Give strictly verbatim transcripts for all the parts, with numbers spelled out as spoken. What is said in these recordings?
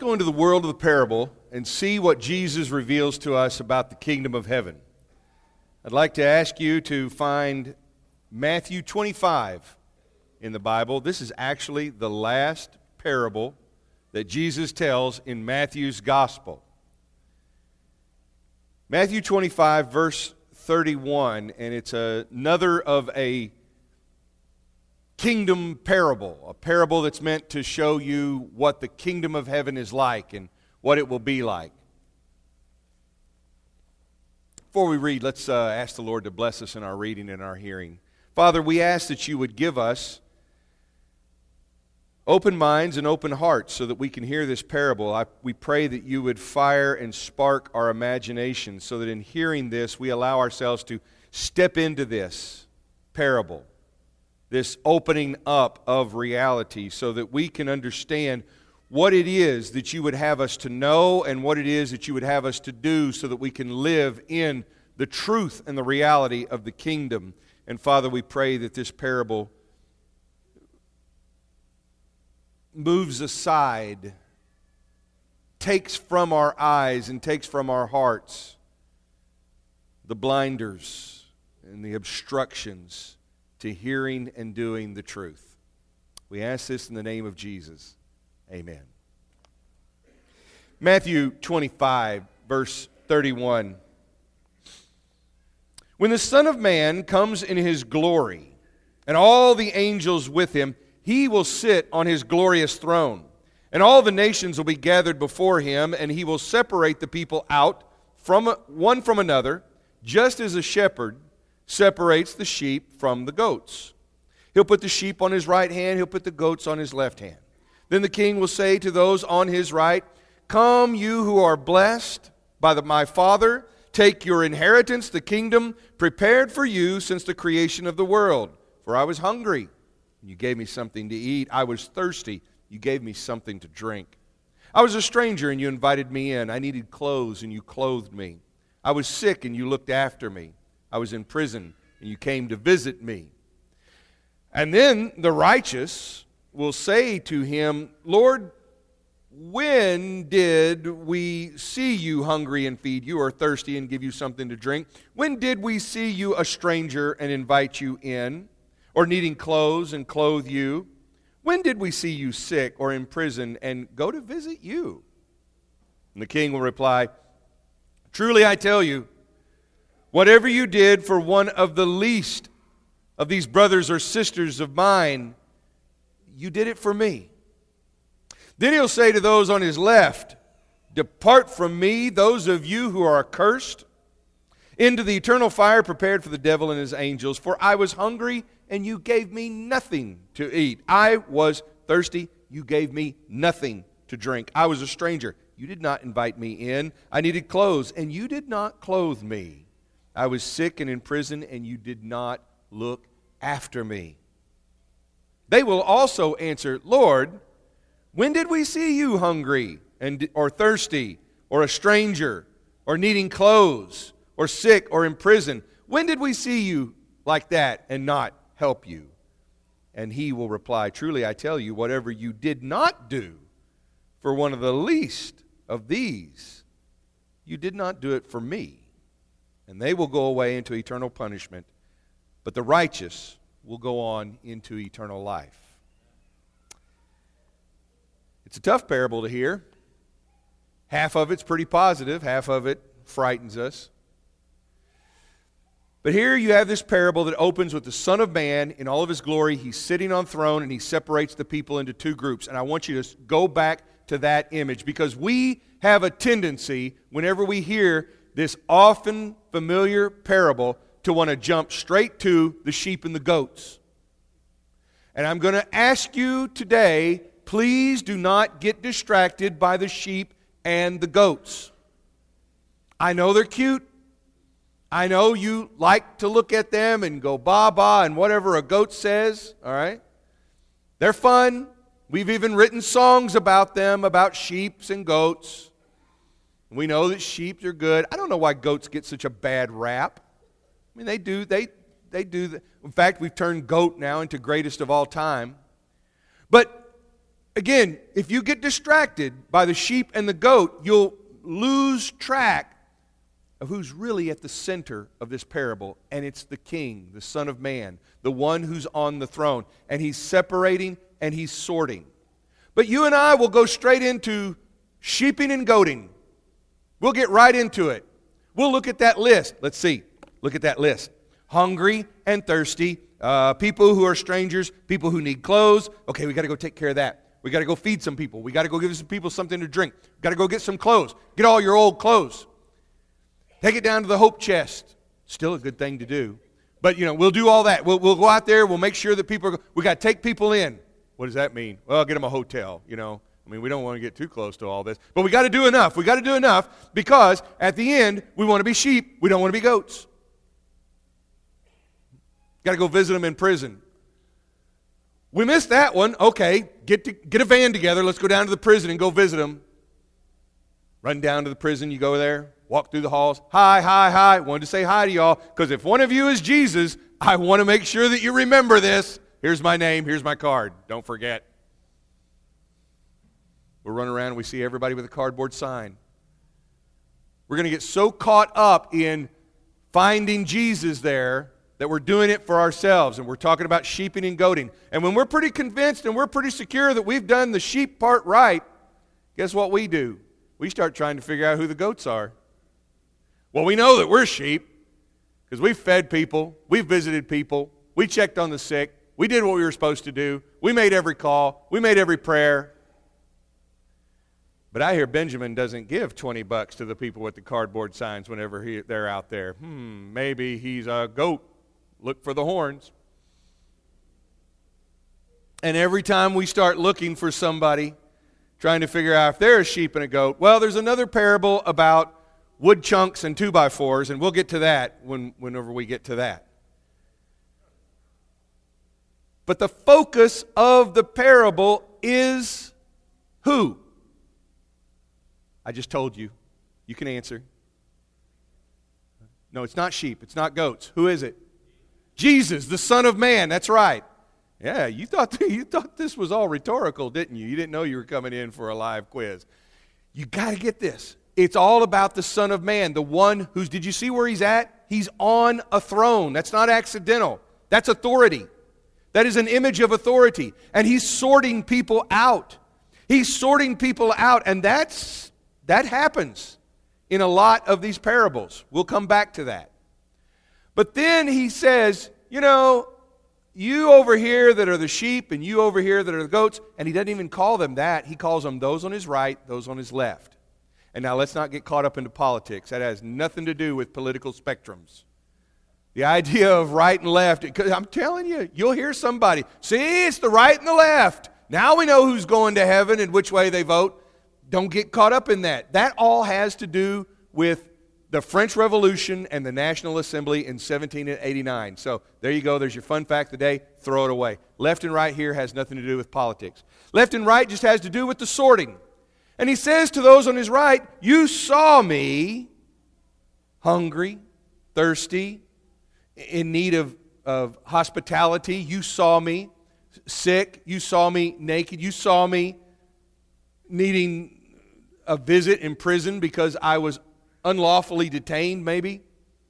go into the world of the parable and see what Jesus reveals to us about the kingdom of heaven. I'd like to ask you to find Matthew twenty-five in the Bible. This is actually the last parable that Jesus tells in Matthew's gospel. Matthew twenty-five, verse thirty-one, and it's another of a kingdom parable, a parable that's meant to show you what the kingdom of heaven is like and what it will be like. Before we read, let's uh, ask the Lord to bless us in our reading and our hearing. Father, we ask that you would give us open minds and open hearts so that we can hear this parable. I, we pray that you would fire and spark our imagination so that in hearing this, we allow ourselves to step into this parable, this opening up of reality, so that we can understand what it is that you would have us to know and what it is that you would have us to do so that we can live in the truth and the reality of the kingdom. And Father, we pray that this parable moves aside, takes from our eyes and takes from our hearts the blinders and the obstructions to hearing and doing the truth. We ask this in the name of Jesus. Amen. Matthew twenty-five, verse thirty-one. When the Son of Man comes in His glory, and all the angels with Him, He will sit on His glorious throne. And all the nations will be gathered before Him, and He will separate the people out from one from another, just as a shepherd separates the sheep from the goats. He'll put the sheep on His right hand, He'll put the goats on His left hand. Then the King will say to those on His right, "Come, you who are blessed by the, my Father, take your inheritance, the kingdom prepared for you since the creation of the world. For I was hungry, and you gave me something to eat. I was thirsty, you gave me something to drink. I was a stranger, and you invited me in. I needed clothes, and you clothed me. I was sick, and you looked after me. I was in prison, and you came to visit me." And then the righteous will say to Him, "Lord, when did we see you hungry and feed you, or thirsty and give you something to drink? When did we see you a stranger and invite you in, or needing clothes and clothe you? When did we see you sick or in prison and go to visit you?" And the King will reply, "Truly I tell you, whatever you did for one of the least of these brothers or sisters of mine, you did it for me." Then He'll say to those on His left, "Depart from me, those of you who are accursed, into the eternal fire prepared for the devil and his angels. For I was hungry, and you gave me nothing to eat. I was thirsty, you gave me nothing to drink. I was a stranger, you did not invite me in. I needed clothes, and you did not clothe me. I was sick and in prison, and you did not look after me." They will also answer, "Lord, when did we see you hungry and or thirsty, or a stranger, or needing clothes, or sick, or in prison? When did we see you like that and not help you?" And He will reply, "Truly I tell you, whatever you did not do for one of the least of these, you did not do it for me." And they will go away into eternal punishment, but the righteous will go on into eternal life. It's a tough parable to hear. Half of it's pretty positive, half of it frightens us. But here you have this parable that opens with the Son of Man in all of His glory. He's sitting on throne, and He separates the people into two groups. And I want you to go back to that image, because we have a tendency, whenever we hear this often familiar parable, to want to jump straight to the sheep and the goats. And I'm going to ask you today, please do not get distracted by the sheep and the goats. I know they're cute. I know you like to look at them and go ba ba and whatever a goat says, all right? They're fun. We've even written songs about them, about sheep and goats. We know that sheep are good. I don't know why goats get such a bad rap. I mean, they do. They they do. The, in fact, we've turned goat now into greatest of all time. But again, if you get distracted by the sheep and the goat, you'll lose track of who's really at the center of this parable, and it's the King, the Son of Man, the one who's on the throne, and he's separating and he's sorting. But you and I will go straight into sheeping and goating. We'll get right into it. We'll look at that list. Let's see. Look at that list. Hungry and thirsty, uh, people who are strangers, people who need clothes. Okay, we got to go take care of that. We got to go feed some people. We got to go give some people something to drink. We got to go get some clothes. Get all your old clothes. Take it down to the hope chest. Still a good thing to do. But, you know, we'll do all that. We'll, we'll go out there. We'll make sure that people are, we got to take people in. What does that mean? Well, get them a hotel, you know. I mean, we don't want to get too close to all this. But we got to do enough. We got to do enough because at the end, we want to be sheep. We don't want to be goats. Got to go visit them in prison. We missed that one. Okay, get to, get a van together. Let's go down to the prison and go visit them. Run down to the prison. You go there. Walk through the halls. Hi, hi, hi. Wanted to say hi to y'all because if one of you is Jesus, I want to make sure that you remember this. Here's my name. Here's my card. Don't forget. We're running around and we see everybody with a cardboard sign. We're going to get so caught up in finding Jesus there that we're doing it for ourselves, and we're talking about sheeping and goating. And when we're pretty convinced and we're pretty secure that we've done the sheep part right, guess what we do? We start trying to figure out who the goats are. Well, we know that we're sheep because we've fed people, we've visited people, we checked on the sick, we did what we were supposed to do, we made every call, we made every prayer. But I hear Benjamin doesn't give twenty bucks to the people with the cardboard signs whenever he, they're out there. Hmm, maybe he's a goat. Look for the horns. And every time we start looking for somebody, trying to figure out if they're a sheep and a goat, well, there's another parable about wood chunks and two-by-fours, and we'll get to that when, whenever we get to that. But the focus of the parable is who? I just told you. You can answer. No, it's not sheep. It's not goats. Who is it? Jesus, the Son of Man. That's right. Yeah, you thought you thought this was all rhetorical, didn't you? You didn't know you were coming in for a live quiz. You got to get this. It's all about the Son of Man, the one who's, did you see where he's at? He's on a throne. That's not accidental. That's authority. That is an image of authority. And he's sorting people out. He's sorting people out, and that's that happens in a lot of these parables. We'll come back to that. But then he says, you know, you over here that are the sheep and you over here that are the goats, and he doesn't even call them that. He calls them those on his right, those on his left. And now let's not get caught up into politics. That has nothing to do with political spectrums. The idea of right and left, because I'm telling you, you'll hear somebody, see, it's the right and the left. Now we know who's going to heaven and which way they vote. Don't get caught up in that. That all has to do with the French Revolution and the National Assembly in seventeen eighty-nine. So there you go. There's your fun fact of the day. Throw it away. Left and right here has nothing to do with politics. Left and right just has to do with the sorting. And he says to those on his right, you saw me hungry, thirsty, in need of, of hospitality. You saw me sick. You saw me naked. You saw me needing a visit in prison because I was unlawfully detained, maybe.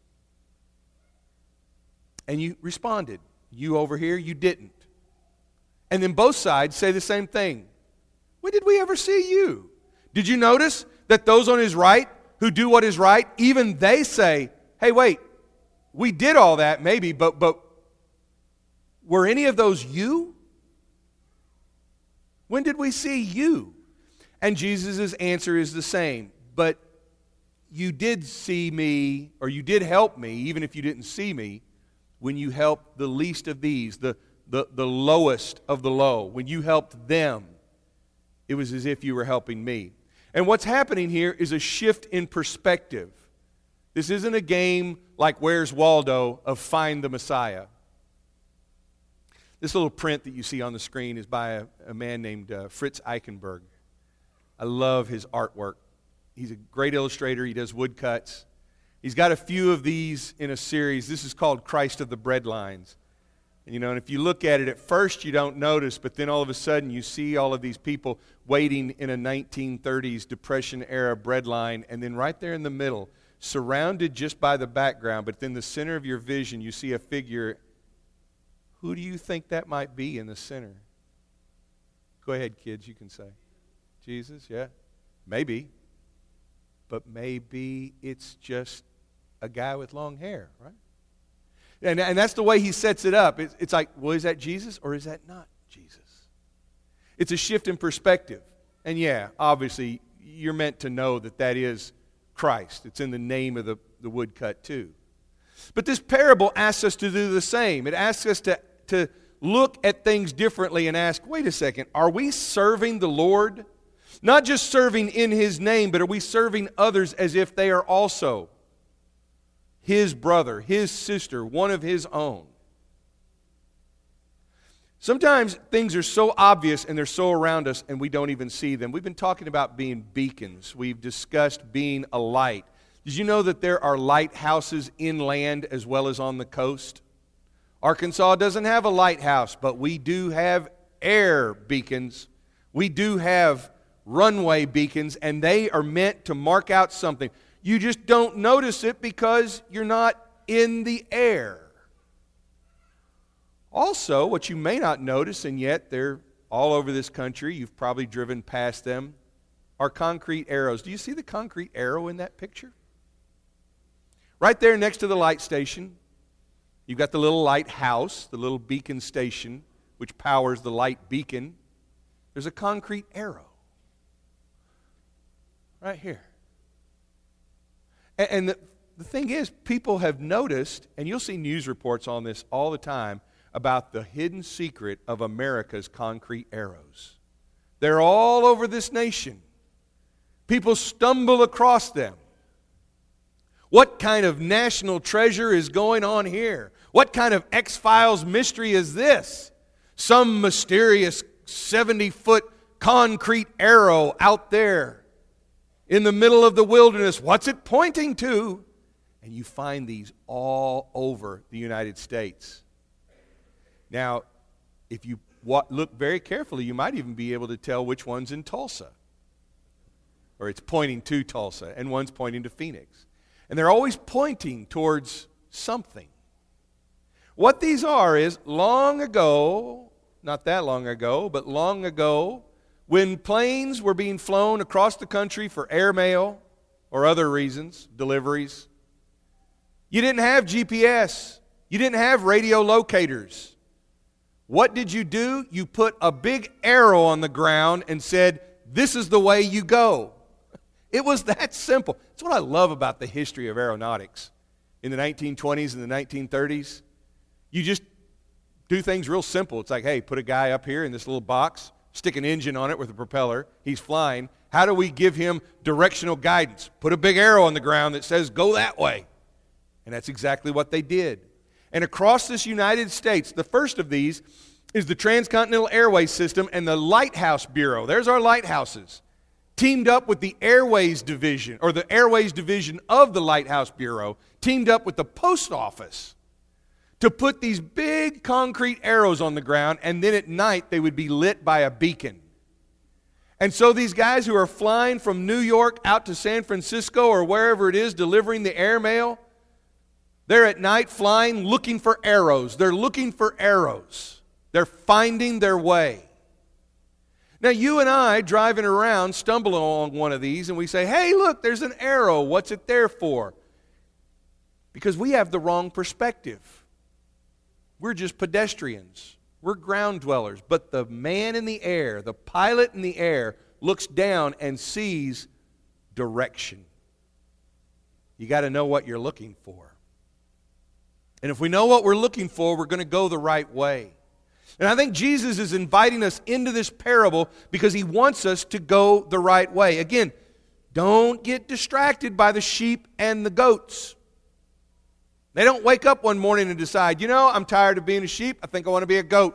And you responded. You over here, you didn't. And then both sides say the same thing. When did we ever see you? Did you notice that those on his right who do what is right, even they say, hey, wait, we did all that maybe, but but were any of those you? When did we see you? And Jesus' answer is the same. But you did see me, or you did help me, even if you didn't see me, when you helped the least of these, the, the, the lowest of the low. When you helped them, it was as if you were helping me. And what's happening here is a shift in perspective. This isn't a game like Where's Waldo of Find the Messiah. This little print that you see on the screen is by a, a man named uh, Fritz Eichenberg. I love his artwork. He's a great illustrator. He does woodcuts. He's got a few of these in a series. This is called Christ of the Breadlines. You know, and if you look at it at first, you don't notice, but then all of a sudden you see all of these people waiting in a nineteen thirties Depression-era bread line, and then right there in the middle, surrounded just by the background, but in the center of your vision, you see a figure. Who do you think that might be in the center? Go ahead, kids, you can say. Jesus, yeah. Maybe. But maybe it's just a guy with long hair, right? And, and that's the way he sets it up. It's, it's like, well, is that Jesus or is that not Jesus? It's a shift in perspective. And yeah, obviously, you're meant to know that that is Christ. It's in the name of the, the woodcut too. But this parable asks us to do the same. It asks us to, to look at things differently and ask, wait a second, are we serving the Lord? Not just serving in His name, but are we serving others as if they are also His brother, His sister, one of His own? Sometimes things are so obvious and they're so around us and we don't even see them. We've been talking about being beacons. We've discussed being a light. Did you know that there are lighthouses inland as well as on the coast? Arkansas doesn't have a lighthouse, but we do have air beacons. We do have runway beacons, and they are meant to mark out something. You just don't notice it because you're not in the air. Also, what you may not notice, and yet they're all over this country, you've probably driven past them, are concrete arrows. Do you see the concrete arrow in that picture? Right there next to the light station, you've got the little lighthouse, the little beacon station, which powers the light beacon. There's a concrete arrow right here. And, and the, the thing is, people have noticed, and you'll see news reports on this all the time, about the hidden secret of America's concrete arrows. They're all over this nation. People stumble across them. What kind of national treasure is going on here? What kind of X-Files mystery is this? Some mysterious seventy-foot concrete arrow out there in the middle of the wilderness. What's it pointing to? And you find these all over the United States. Now, if you look very carefully, you might even be able to tell which one's in Tulsa. Or it's pointing to Tulsa, and one's pointing to Phoenix. And they're always pointing towards something. What these are is, long ago, not that long ago, but long ago, when planes were being flown across the country for airmail or other reasons, deliveries, you didn't have G P S. You didn't have radio locators. What did you do? You put a big arrow on the ground and said, this is the way you go. It was that simple. That's what I love about the history of aeronautics. In the nineteen twenties and the nineteen thirties, you just do things real simple. It's like, hey, put a guy up here in this little box, stick an engine on it with a propeller. He's flying. How do we give him directional guidance? Put a big arrow on the ground that says, go that way. And that's exactly what they did. And across this United States, the first of these is the Transcontinental Airways System and the Lighthouse Bureau. There's our lighthouses. Teamed up with the Airways Division, or the Airways Division of the Lighthouse Bureau, teamed up with the Post Office to put these big concrete arrows on the ground, and then at night they would be lit by a beacon. And so these guys who are flying from New York out to San Francisco or wherever it is delivering the airmail, they're at night flying looking for arrows. They're looking for arrows. They're finding their way. Now, you and I, driving around, stumble along one of these and we say, hey, look, there's an arrow. What's it there for? Because we have the wrong perspective. We're just pedestrians. We're ground dwellers. But the man in the air, the pilot in the air, looks down and sees direction. You got to know what you're looking for. And if we know what we're looking for, we're going to go the right way. And I think Jesus is inviting us into this parable because He wants us to go the right way. Again, don't get distracted by the sheep and the goats. They don't wake up one morning and decide, you know, I'm tired of being a sheep. I think I want to be a goat.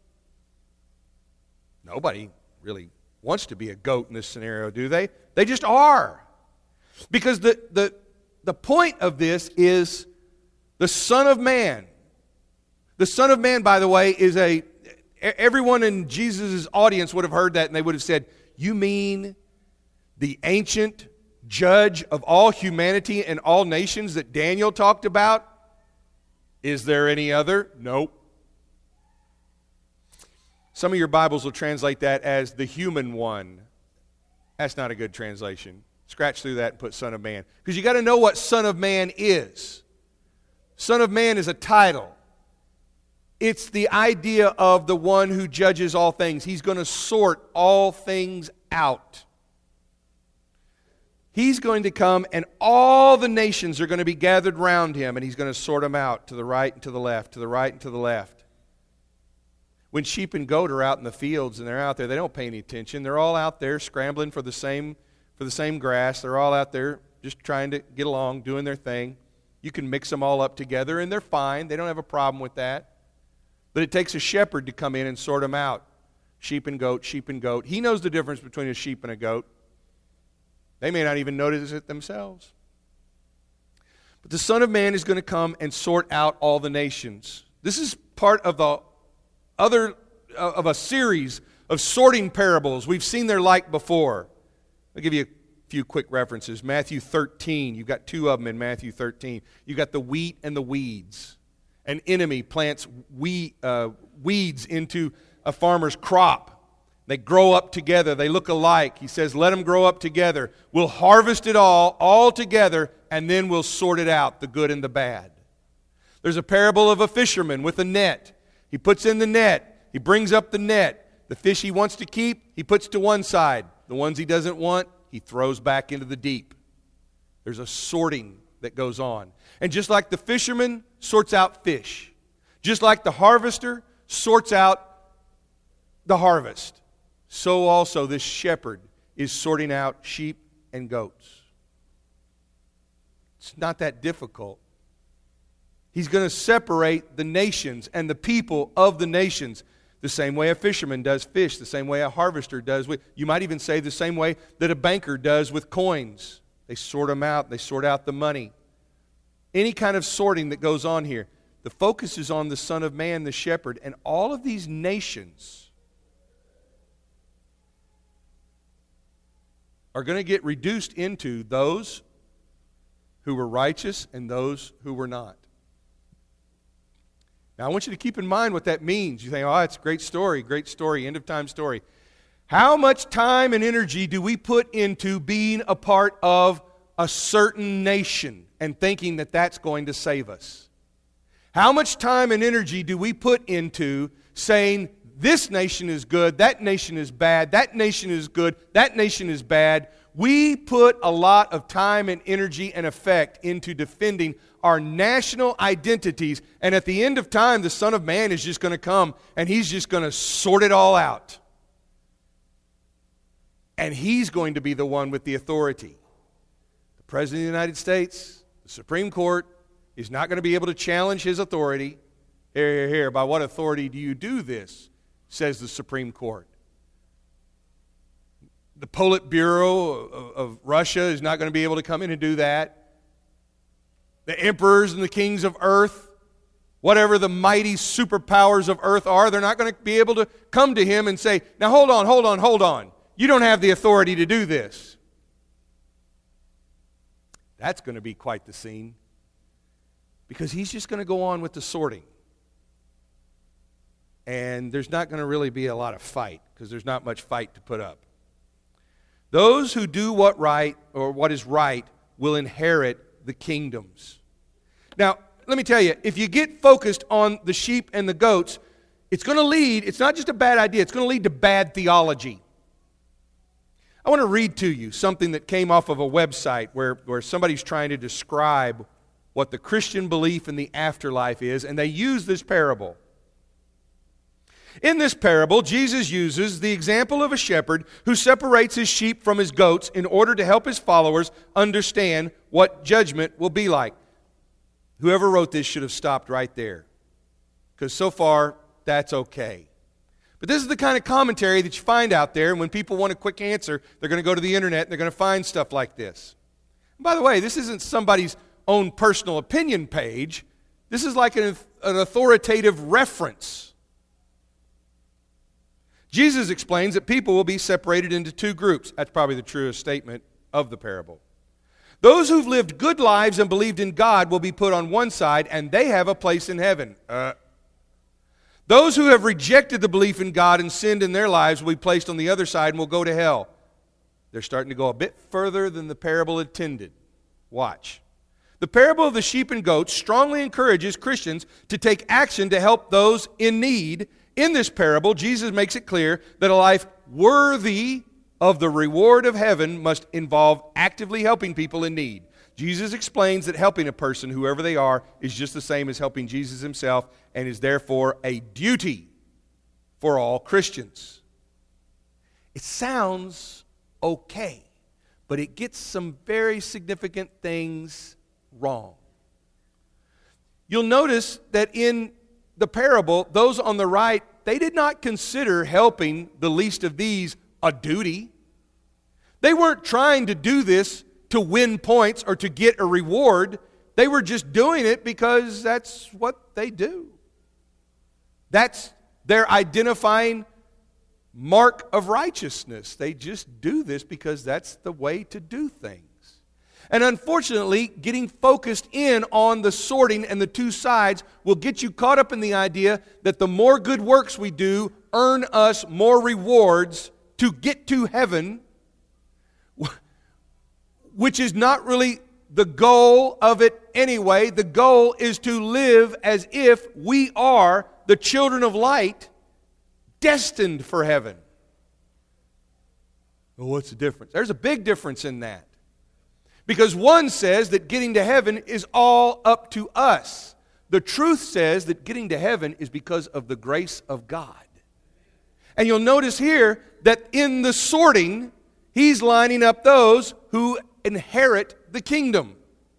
Nobody really wants to be a goat in this scenario, do they? They just are. Because the, the, the point of this is the Son of Man, The Son of Man, by the way, is a, everyone in Jesus' audience would have heard that and they would have said, you mean the ancient judge of all humanity and all nations that Daniel talked about? Is there any other? Nope. Some of your Bibles will translate that as the human one. That's not a good translation. Scratch through that and put Son of Man. Because you got to know what Son of Man is. Son of Man is a title. It's the idea of the one who judges all things. He's going to sort all things out. He's going to come and all the nations are going to be gathered round him and he's going to sort them out to the right and to the left, to the right and to the left. When sheep and goat are out in the fields and they're out there, they don't pay any attention. They're all out there scrambling for the same for the same grass. They're all out there just trying to get along, doing their thing. You can mix them all up together and they're fine. They don't have a problem with that. But it takes a shepherd to come in and sort them out. Sheep and goat, sheep and goat. He knows the difference between a sheep and a goat. They may not even notice it themselves. But the Son of Man is going to come and sort out all the nations. This is part of the other of a series of sorting parables. We've seen their like before. I'll give you a few quick references. Matthew thirteen. You've got two of them in Matthew thirteen. You've got the wheat and the weeds. An enemy plants we, uh, weeds into a farmer's crop. They grow up together. They look alike. He says, let them grow up together. We'll harvest it all, all together, and then we'll sort it out, the good and the bad. There's a parable of a fisherman with a net. He puts in the net. He brings up the net. The fish he wants to keep, he puts to one side. The ones he doesn't want, he throws back into the deep. There's a sorting that goes on. And just like the fisherman sorts out fish, just like the harvester sorts out the harvest, so also this shepherd is sorting out sheep and goats. It's not that difficult. He's going to separate the nations and the people of the nations the same way a fisherman does fish, the same way a harvester does with, you might even say the same way that a banker does with coins. They sort them out, they sort out the money. Any kind of sorting that goes on here. The focus is on the Son of Man, the shepherd, and all of these nations are going to get reduced into those who were righteous and those who were not. Now, I want you to keep in mind what that means. You think, oh, it's a great story, great story, end of time story. How much time and energy do we put into being a part of a certain nation and thinking that that's going to save us? How much time and energy do we put into saying, this nation is good, that nation is bad, that nation is good, that nation is bad? We put a lot of time and energy and effect into defending our national identities, and at the end of time, the Son of Man is just going to come, and He's just going to sort it all out. And He's going to be the one with the authority. The President of the United States, the Supreme Court, is not going to be able to challenge His authority. Here, here, here, by what authority do you do this? Says the Supreme Court. The Politburo of, of Russia is not going to be able to come in and do that. The emperors and the kings of earth, whatever the mighty superpowers of earth are, they're not going to be able to come to him and say, now hold on, hold on, hold on. You don't have the authority to do this. That's going to be quite the scene. Because he's just going to go on with the sorting. And there's not going to really be a lot of fight, because there's not much fight to put up. Those who do what right or what is right will inherit the kingdoms. Now, let me tell you, if you get focused on the sheep and the goats, it's going to lead, it's not just a bad idea, it's going to lead to bad theology. I want to read to you something that came off of a website where, where somebody's trying to describe what the Christian belief in the afterlife is, and they use this parable. In this parable, Jesus uses the example of a shepherd who separates his sheep from his goats in order to help his followers understand what judgment will be like. Whoever wrote this should have stopped right there, because so far, that's okay. But this is the kind of commentary that you find out there, and when people want a quick answer, they're going to go to the internet and they're going to find stuff like this. And by the way, this isn't somebody's own personal opinion page. This is like an an authoritative reference. Jesus explains that people will be separated into two groups. That's probably the truest statement of the parable. Those who've lived good lives and believed in God will be put on one side, and they have a place in heaven. Uh, those who have rejected the belief in God and sinned in their lives will be placed on the other side and will go to hell. They're starting to go a bit further than the parable intended. Watch. The parable of the sheep and goats strongly encourages Christians to take action to help those in need. In this parable, Jesus makes it clear that a life worthy of the reward of heaven must involve actively helping people in need. Jesus explains that helping a person, whoever they are, is just the same as helping Jesus himself and is therefore a duty for all Christians. It sounds okay, but it gets some very significant things wrong. You'll notice that in the parable, those on the right, they did not consider helping the least of these a duty. They weren't trying to do this to win points or to get a reward. They were just doing it because that's what they do. That's their identifying mark of righteousness. They just do this because that's the way to do things. And unfortunately, getting focused in on the sorting and the two sides will get you caught up in the idea that the more good works we do earn us more rewards to get to heaven, which is not really the goal of it anyway. The goal is to live as if we are the children of light destined for heaven. Well, what's the difference? There's a big difference in that. Because one says that getting to heaven is all up to us. The truth says that getting to heaven is because of the grace of God. And you'll notice here that in the sorting, he's lining up those who inherit the kingdom.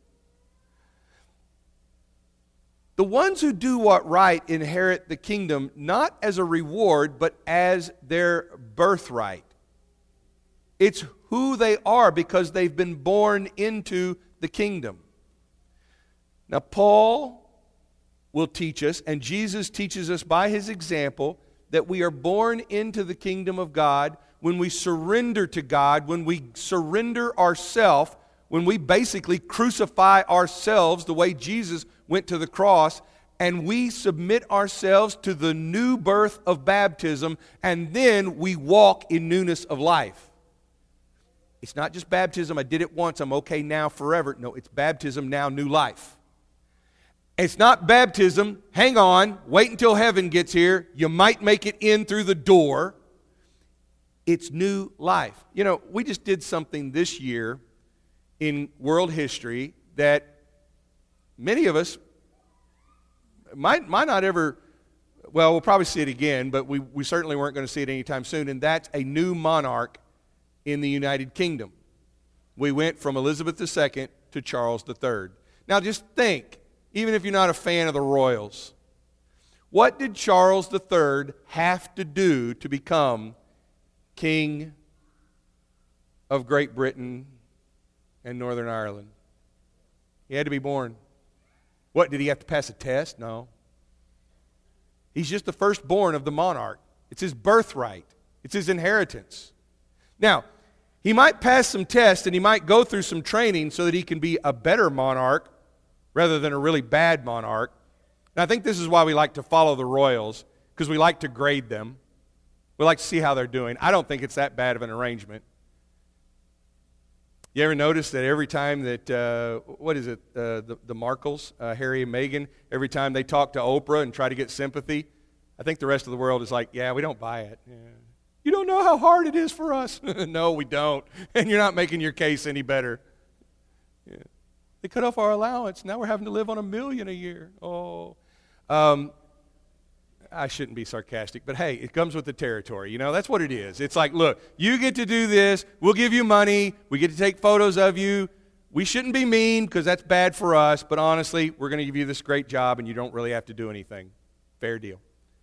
The ones who do what right inherit the kingdom not as a reward, but as their birthright. It's who they are because they've been born into the kingdom. Now, Paul will teach us, and Jesus teaches us by his example, that we are born into the kingdom of God when we surrender to God, when we surrender ourselves, when we basically crucify ourselves the way Jesus went to the cross, and we submit ourselves to the new birth of baptism, and then we walk in newness of life. It's not just baptism, I did it once, I'm okay now forever. No, it's baptism now, new life. It's not baptism, hang on, wait until heaven gets here, you might make it in through the door. It's new life. You know, we just did something this year in world history that many of us might, might not ever, well, we'll probably see it again, but we, we certainly weren't going to see it anytime soon, and that's a new monarch in the United Kingdom. We went from Elizabeth the Second to Charles the Third. Now just think, even if you're not a fan of the royals, what did Charles the Third have to do to become King of Great Britain and Northern Ireland? He had to be born. What, did he have to pass a test? No. He's just the firstborn of the monarch. It's his birthright. It's his inheritance. Now, he might pass some tests and he might go through some training so that he can be a better monarch rather than a really bad monarch. And I think this is why we like to follow the royals, because we like to grade them. We like to see how they're doing. I don't think it's that bad of an arrangement. You ever notice that every time that, uh, what is it, uh, the, the Markles, uh, Harry and Meghan, every time they talk to Oprah and try to get sympathy, I think the rest of the world is like, yeah, we don't buy it. Yeah. You don't know how hard it is for us. No, we don't. And you're not making your case any better. Yeah. They cut off our allowance. Now we're having to live on a million a year. Oh. Um, I shouldn't be sarcastic, but hey, it comes with the territory. You know, that's what it is. It's like, look, you get to do this. We'll give you money. We get to take photos of you. We shouldn't be mean because that's bad for us, but honestly, we're going to give you this great job and you don't really have to do anything. Fair deal.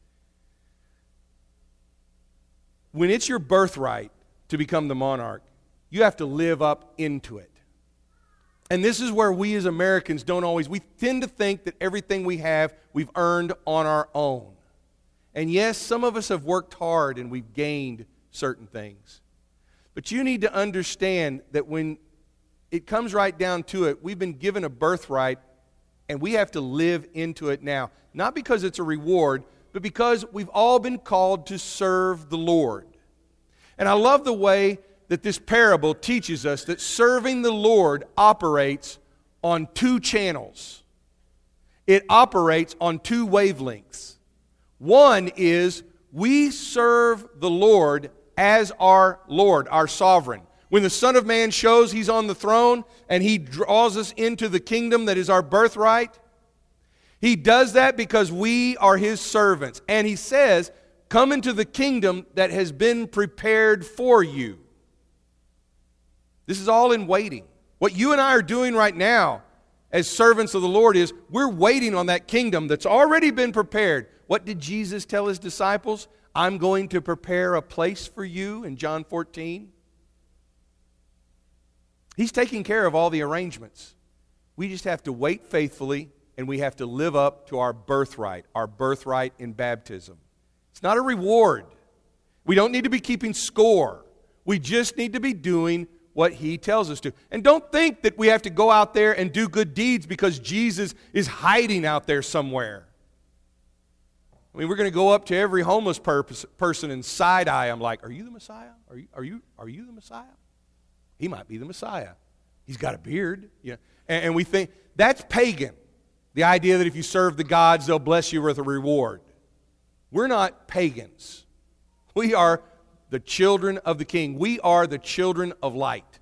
When it's your birthright to become the monarch, you have to live up into it. And this is where we as Americans don't always, we tend to think that everything we have, we've earned on our own. And yes, some of us have worked hard and we've gained certain things. But you need to understand that when it comes right down to it, we've been given a birthright and we have to live into it now. Not because it's a reward, but because we've all been called to serve the Lord. And I love the way that this parable teaches us that serving the Lord operates on two channels. It operates on two wavelengths. One is we serve the Lord as our Lord, our sovereign. When the Son of Man shows He's on the throne and He draws us into the kingdom that is our birthright, He does that because we are His servants. And He says, come into the kingdom that has been prepared for you. This is all in waiting. What you and I are doing right now as servants of the Lord is we're waiting on that kingdom that's already been prepared. What did Jesus tell His disciples? I'm going to prepare a place for you in John fourteen. He's taking care of all the arrangements. We just have to wait faithfully and we have to live up to our birthright, our birthright in baptism. It's not a reward. We don't need to be keeping score. We just need to be doing what He tells us to. And don't think that we have to go out there and do good deeds because Jesus is hiding out there somewhere. I mean, we're going to go up to every homeless purpose, person and side-eye them like, are you the Messiah? Are you, are you, are you the Messiah? He might be the Messiah. He's got a beard. You know? and, and we think, that's pagan. The idea that if you serve the gods, they'll bless you with a reward. We're not pagans. We are the children of the King. We are the children of light.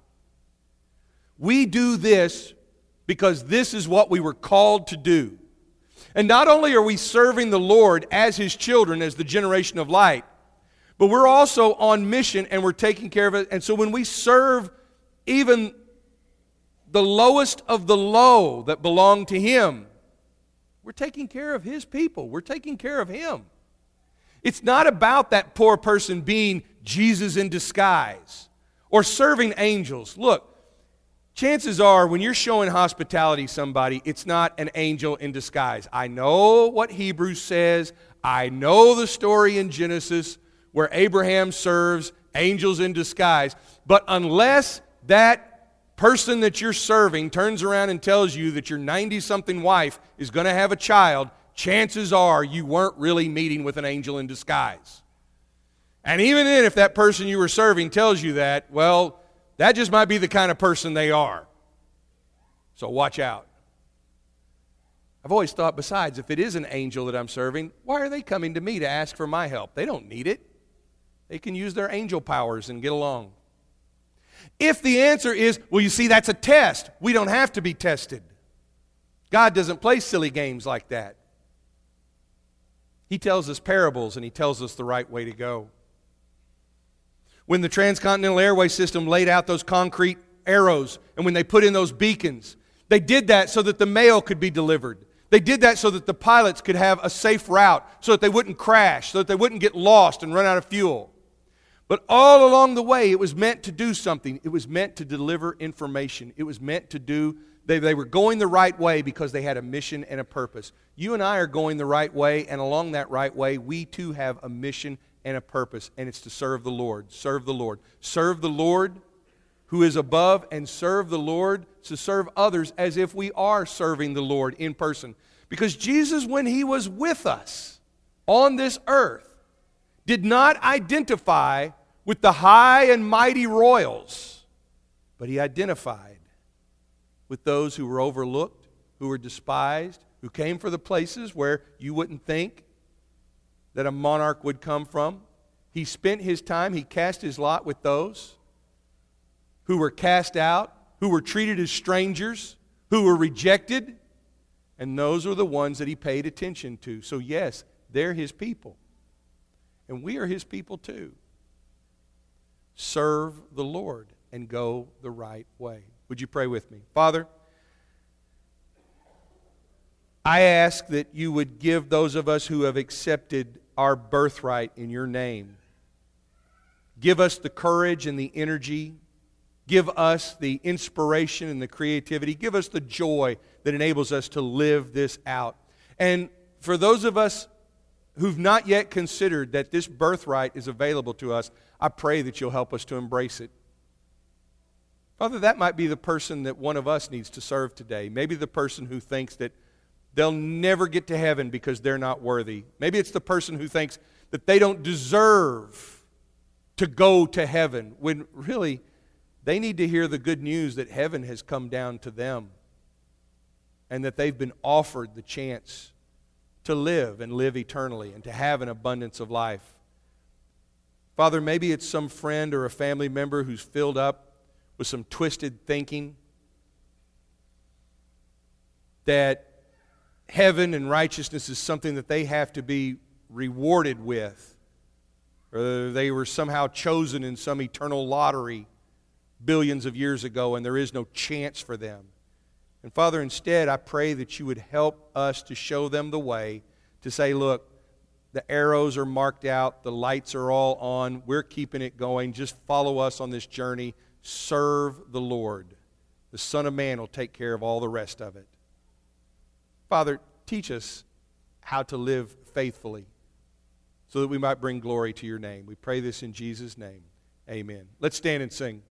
We do this because this is what we were called to do. And not only are we serving the Lord as His children, as the generation of light, but we're also on mission and we're taking care of it. And so when we serve even the lowest of the low that belong to Him, we're taking care of His people. We're taking care of Him. It's not about that poor person being Jesus in disguise or serving angels. Look, chances are when you're showing hospitality to somebody, it's not an angel in disguise. I know what Hebrews says. I know the story in Genesis where Abraham serves angels in disguise. But unless that person that you're serving turns around and tells you that your ninety-something wife is going to have a child, chances are you weren't really meeting with an angel in disguise. And even then, if that person you were serving tells you that, well, that just might be the kind of person they are. So watch out. I've always thought, besides, if it is an angel that I'm serving, why are they coming to me to ask for my help? They don't need it. They can use their angel powers and get along. If the answer is, well, you see, that's a test. We don't have to be tested. God doesn't play silly games like that. He tells us parables and He tells us the right way to go. When the Transcontinental Airway System laid out those concrete arrows and when they put in those beacons, they did that so that the mail could be delivered. They did that so that the pilots could have a safe route, so that they wouldn't crash, so that they wouldn't get lost and run out of fuel. But all along the way, it was meant to do something. It was meant to deliver information. It was meant to do, they, they were going the right way because they had a mission and a purpose. You and I are going the right way, and along that right way, we too have a mission and a purpose, and it's to serve the Lord. Serve the Lord. Serve the Lord who is above, and serve the Lord to serve others as if we are serving the Lord in person. Because Jesus, when He was with us on this earth, did not identify with the high and mighty royals, but He identified with those who were overlooked, who were despised, who came from the places where you wouldn't think that a monarch would come from. He spent His time, He cast His lot with those who were cast out, who were treated as strangers, who were rejected, and those are the ones that He paid attention to. So yes, they're His people. And we are His people too. Serve the Lord and go the right way. Would you pray with me? Father, I ask that You would give those of us who have accepted our birthright in Your name. Give us the courage and the energy Give us the inspiration and the creativity. Give us the joy that enables us to live this out. And for those of us who've not yet considered that this birthright is available to us, I pray that you'll help us to embrace it. Father, that might be the person that one of us needs to serve today. Maybe the person who thinks that they'll never get to heaven because they're not worthy. Maybe it's the person who thinks that they don't deserve to go to heaven, when really they need to hear the good news that heaven has come down to them and that they've been offered the chance to live and live eternally and to have an abundance of life. Father, maybe it's some friend or a family member who's filled up with some twisted thinking that heaven and righteousness is something that they have to be rewarded with, or they were somehow chosen in some eternal lottery billions of years ago and there is no chance for them. And Father, instead, I pray that you would help us to show them the way, to say, look, the arrows are marked out, the lights are all on, we're keeping it going, just follow us on this journey, serve the Lord. The Son of Man will take care of all the rest of it. Father, teach us how to live faithfully so that we might bring glory to your name. We pray this in Jesus' name. Amen. Let's stand and sing.